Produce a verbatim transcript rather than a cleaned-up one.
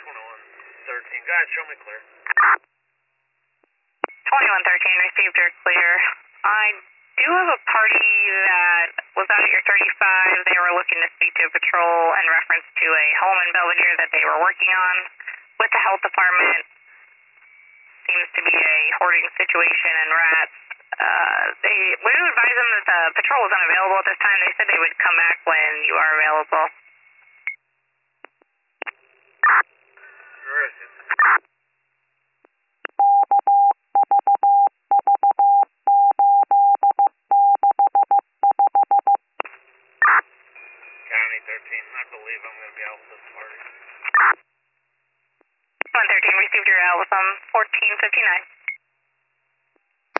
twenty-one thirteen. Go ahead, show me clear. twenty-one thirteen, received your clear. I do have a party that was out at your thirty-five. They were looking to speak to a patrol in reference to a home in Belvedere that they were working on with the health department. Seems to be a hoarding situation and rats. Uh, they, we would advise them that the patrol was unavailable at this time. They said they would come back when you are available. Where is it? County thirteen, I believe I'm going to be out with this party. one thirteen, received your L with um fourteen fifty-nine.